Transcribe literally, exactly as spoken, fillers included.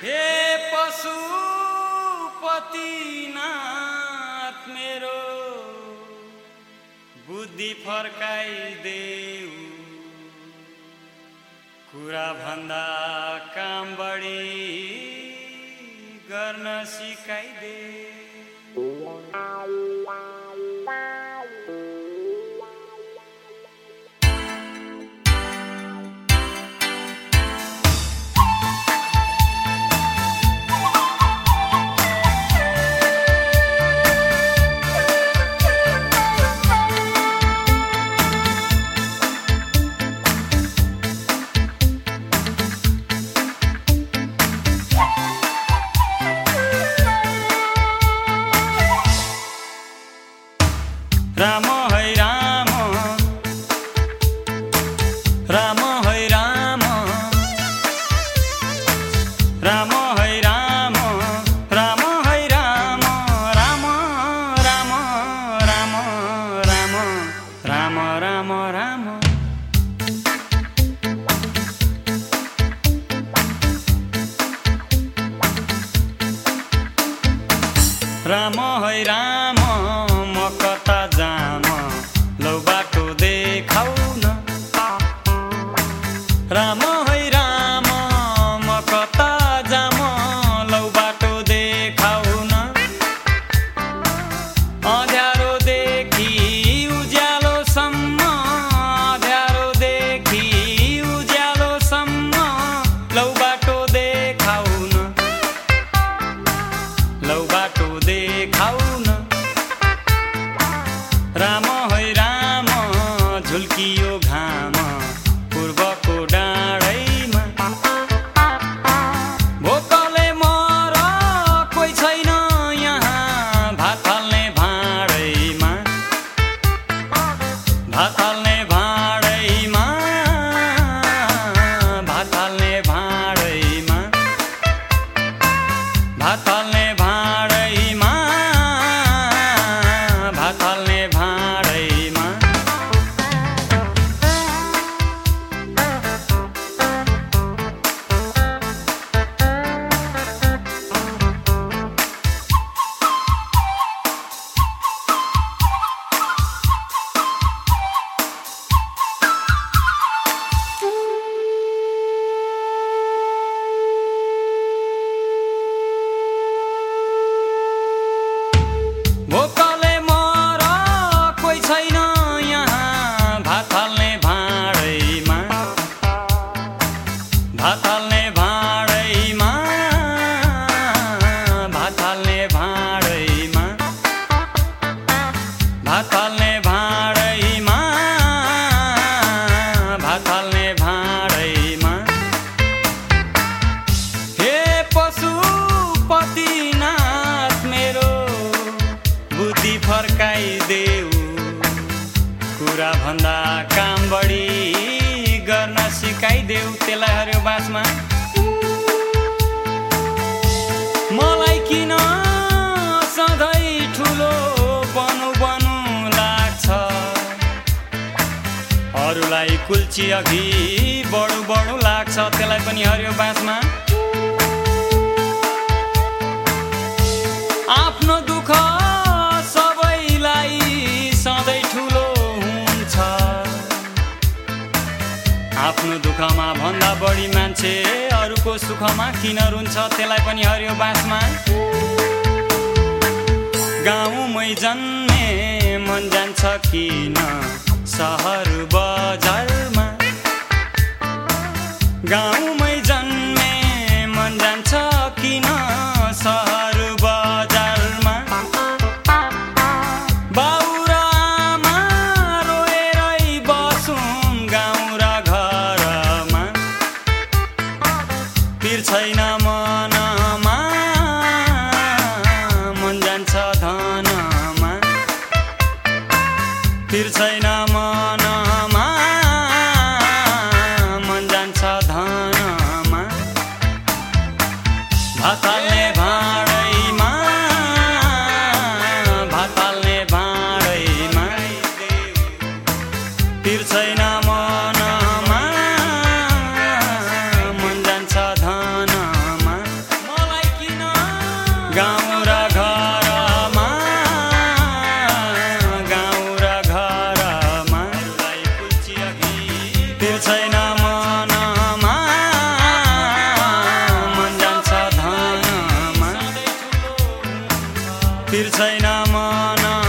हे पशुपतिनाथ मेरो बुद्धि फर्काइदेऊ, कुरा भन्दा काम बढी गर्न सिकाइदेऊ। राम है राम, राम है राम, राम है राम, राम है राम, राम राम राम राम राम राम राम। राम है राम, म कता जाम, लौ बाटो देखाउ न। राम है राम, म कता जाम, लौ बाटो देखाउ न। अँध्यारोदेखि उज्यालोसम्म, अँध्यारोदेखि उज्यालोसम्म, लौ बाटो देखाउ न, लौ बाटो देखाउ न। राम है राम, झुल्कियो घाम पूर्वको डाँडैमा। भोकले मर कोही छैन यहाँ, भात हाल्ने भाँडैमा, भात हाल्ने भाँडैमा, भात हाल्ने भाँडैमा, भात हाल्ने भाँडैमा, भात हाल्ने भाँडैमा। भोकले मर कोही छैन यहाँ, भात हाल्ने भाँडैमा, भात हाल्ने भाँडैमा, भात हाल्ने भाँडैमा, भात हाल्ने भाँडैमा, भात हाल्ने भाँडैमा। हे पशुपतिनाथ मेरो बुद्धि फर्काइदेऊ, कुरा भन्दा काम बढी गर्न सिकाइदेऊ। त्यसलाई हर्यो बासमा मलाई किन सधैँ ठुलो बनु बनु लाग्छ, अरूलाई कुल्ची अघि बढु बढु लाग्छ। त्यसलाई पनि हर्यो बासमा आफ्नो दुःख सबैलाई सधैँ ठुलो हुन्छ, आफ्नो दुःखमा भन्दा बढी मान्छे अरूको सुखमा किन रुन्छ। त्यसलाई पनि हर्यो बासमा गाउँमै जन्मे मन जान्छ किन सहर बजारमा, गाउँमै जन्मे मन जान्छ किन सहर बजारमा। बाउ र आमा रोएरै बसुन् गाउँ र घरमा, पिर छैन मनमा, मन जान्छ धनमा, पिर छैन मनमा, मन जान्छ धनमा। भात हाल्ने भाँडैमा, भात हाल्ने भाँडैमा, पिर छैन मनमा, मन जान्छ धनमा। छैन मन